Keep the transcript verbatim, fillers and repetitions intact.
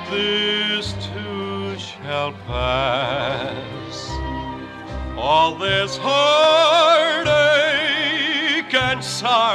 this too shall pass. All this heartache and sorrow